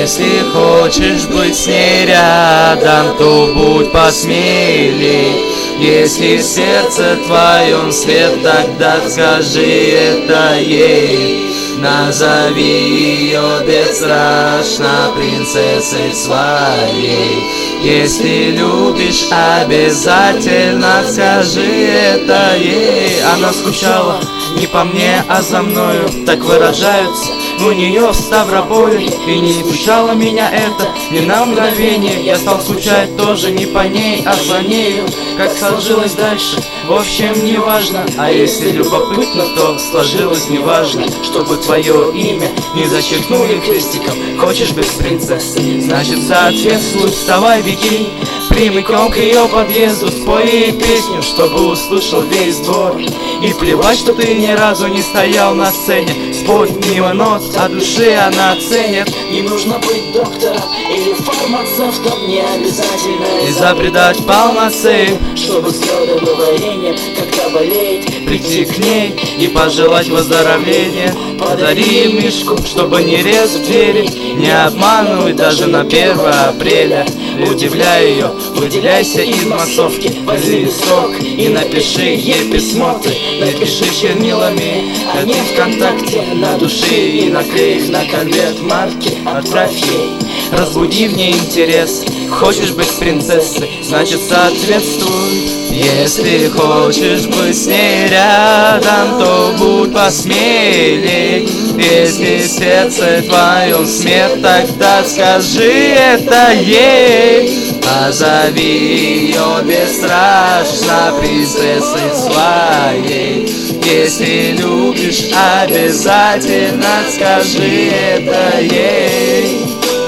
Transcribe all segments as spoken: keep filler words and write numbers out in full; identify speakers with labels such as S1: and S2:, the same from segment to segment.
S1: Если хочешь быть с ней рядом, то будь посмелей. Если в сердце твоем свет, тогда скажи это ей. Назови ее бесстрашно принцессой своей. Если любишь, обязательно скажи это ей. Она скучала не по мне, а за мною, так выражаются у нее в Ставрополе. И не смущало меня это ни на мгновение. Я стал скучать тоже не по ней, а за нею. Как сложилось дальше, в общем, не важно. А если любопытно, то сложилось неважно. Чтобы твое имя не зачеркнули крестиком. Хочешь быть принцессой, значит соответствуй. Вставай, беги прямиком к ее подъезду. Спой ей песню, чтобы услышал весь двор. И плевать, что ты ни разу не стоял на сцене. Спой мимо нот, а души она ценит.
S2: Не нужно быть доктором или фармацевтом, не обязательно
S1: изобретать палмасы,
S2: чтобы с кровотворением, когда болеет,
S1: прийти к ней и пожелать выздоровления. Подари ей мишку, чтобы не резать двери, не обманывай даже на первое апреля. Удивляй ее, выделяйся из массовки. Возьми листок и напиши ей письмо. Ты напиши чернилами, а не ВКонтакте. На душе и наклей на конверт марки. Отправь ей, разбуди в ней интерес. Хочешь быть принцессой, значит соответствуй. Если хочешь быть с ней рядом, то будь посмелей. Если в сердце твоем смерть, тогда скажи это ей. Назови ее бесстрашно принцессой своей. Если любишь, обязательно скажи это ей.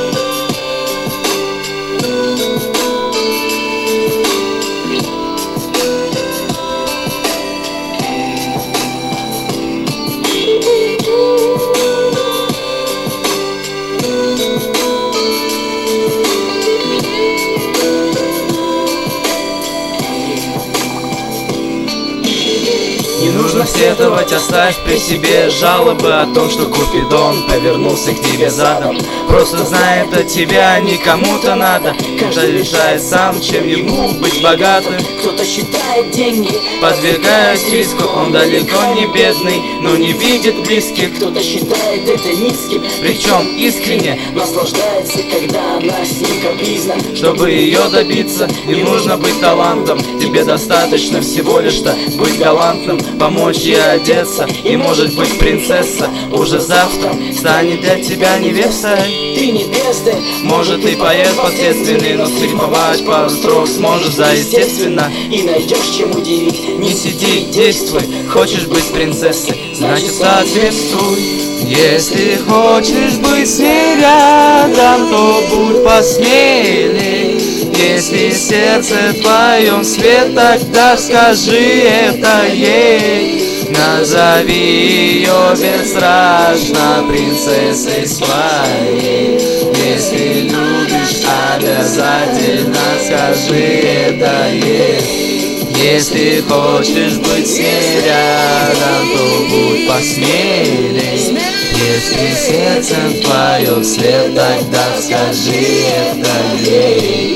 S1: Не нужно сетовать, оставь при себе жалобы о том, что Купидон повернулся к тебе задом. Просто знай, это тебя не кому-то надо. Каждый решает сам, чем ему быть богатым.
S2: Кто-то считает деньги,
S1: подвергаясь риску. Он далеко не бедный, но не видит близких.
S2: Кто-то считает это низким,
S1: причем искренне
S2: наслаждается, когда она с ним капризна.
S1: Чтобы ее добиться, не нужно быть талантом. Тебе достаточно всего лишь-то быть галантным, помочь ей одеться. И может быть принцесса уже завтра станет для тебя невестой.
S2: Ты не бездарь,
S1: может и поэт посредственный, но скриповать пару строк сможешь за естественно.
S2: И найдешь чем удивить.
S1: Не сиди, действуй. Хочешь быть принцессой, значит соответствуй. Если хочешь быть с ней рядом, то будь посмелей. Если в сердце твоем свет, тогда скажи это ей. Назови ее бесстрашно принцессой своей. Если любишь, обязательно скажи это ей. Если хочешь быть с ней рядом, то будь посмелей. Если сердцем твоем свет, тогда скажи это ей.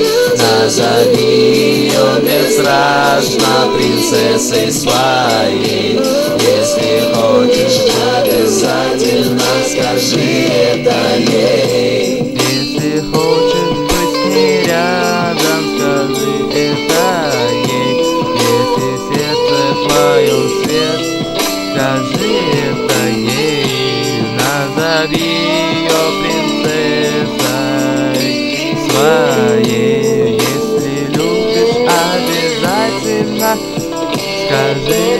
S1: Назови ее бесстрашно принцессой своей. Если хочешь, обязательно скажи это ей. Если хочешь быть с ней рядом, скажи это ей. Если в сердце твоем свет, скажи это ей. Назови ее принцессой своей. Если любишь, обязательно скажи